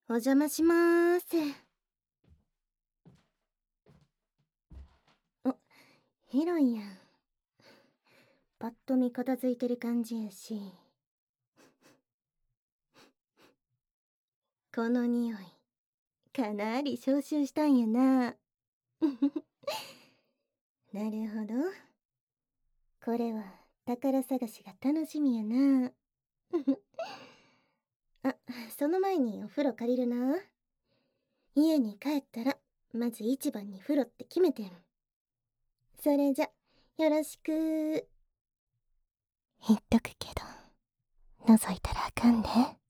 お邪魔しまーす。お、広いやん。パッと見片付いてる感じやし。この匂い、かなり消臭したんやな。なるほど。これは宝探しが楽しみやな。あ、その前にお風呂借りるな。家に帰ったら、まず一番に風呂って決めてん。それじゃ、よろしく。言っとくけど、覗いたらあかんで。